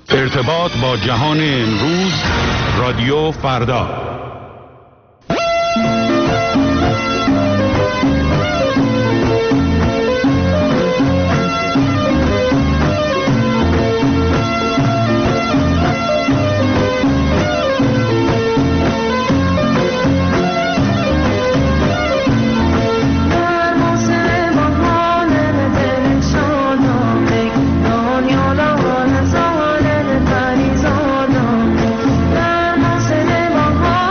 ارتباط با جهان امروز، رادیو فردا. در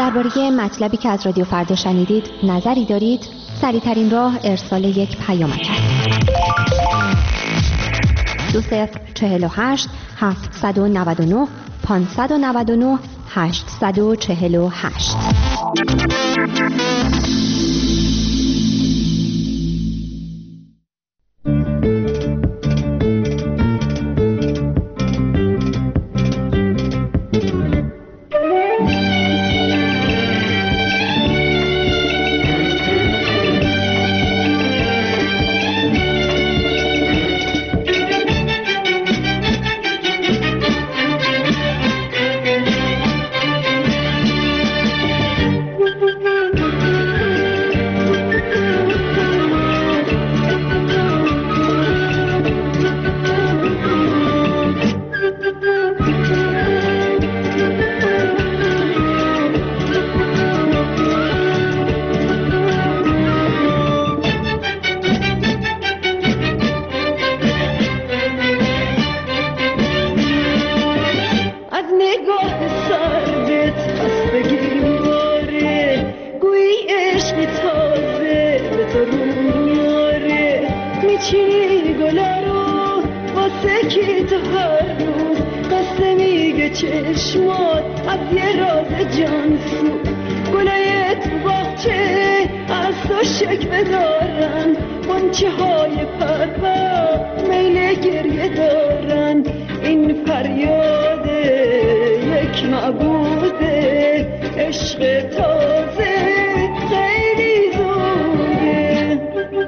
درباره مطلبی که از رادیو فردا شنیدید نظری دارید؟ سریع‌ترین راه ارسال یک پیامک است. 2048 799 599 848. چشمات از یه راز جانسو گلای تو باغچه از تو شکوه دارن غنچه های پرپر میل گریه دارن این فریاد یک معبوده عشق تازه خیلی زوده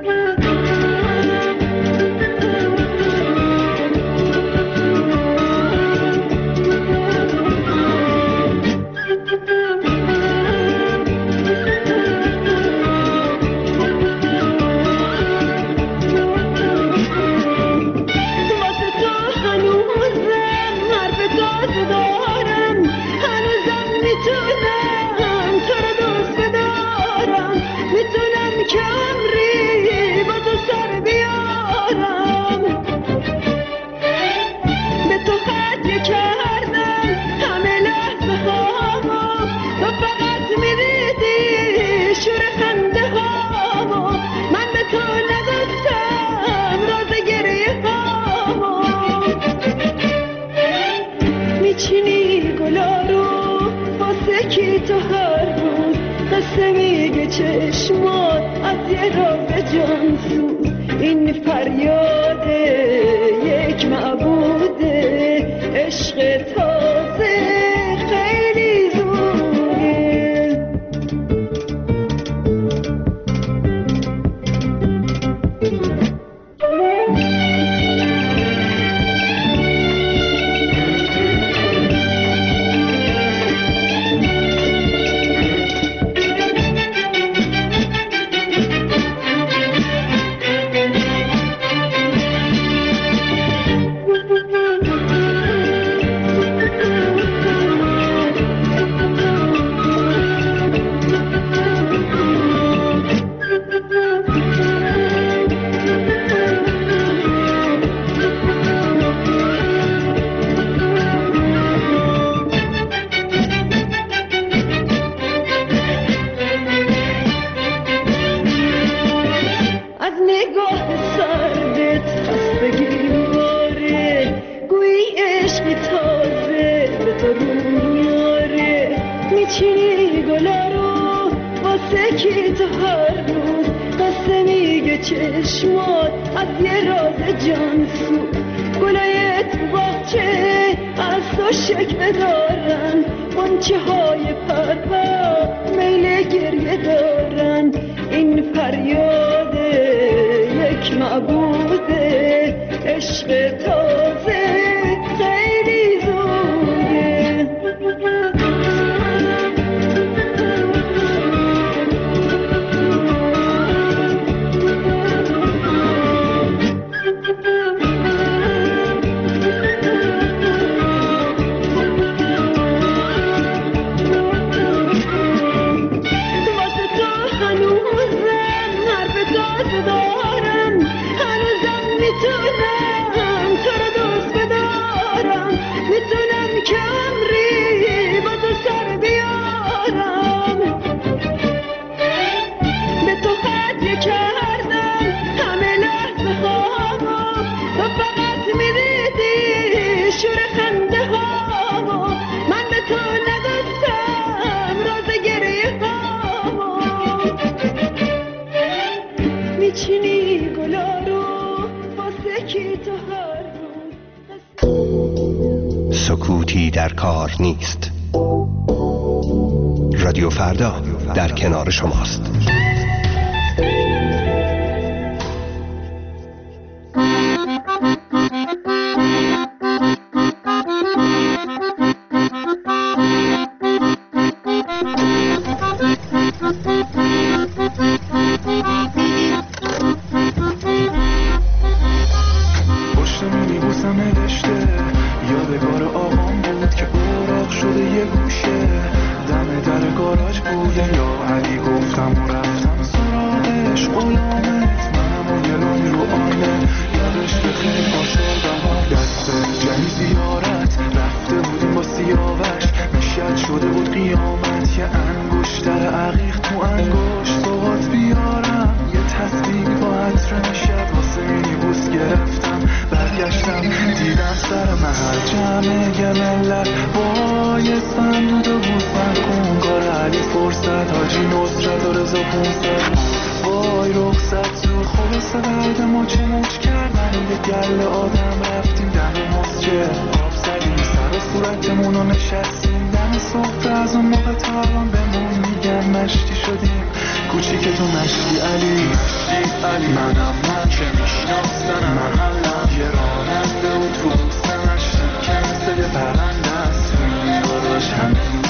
چشمات از یه راز جانسوز این فریاد یک معبوده عشق تازه خیلی زوده چشمات از یه راز جانسو گلای تو باغچه از تو شکوه دارن غنچه های پرپر میل گریه دارن این فریاد یک معبوده عشق تازه خیلی زوده دارم هنوزم میتونم تو رو کار نیست. رادیو فردا در کنار شماست. وای رخصت زور خلاصه بعد ما چه موج کردن یه گل آدم رفتیم دم مسجد آب زدیم سر صورتمونو نشستیم دم صبح از اون موقع تا الان بهمون میگن مشتی شدیم کوچیک تو مشتی علی منم من که میشناستنم محلم یه راننده و تو بوسه مشتی که مثل یه پرنده است میباراش همه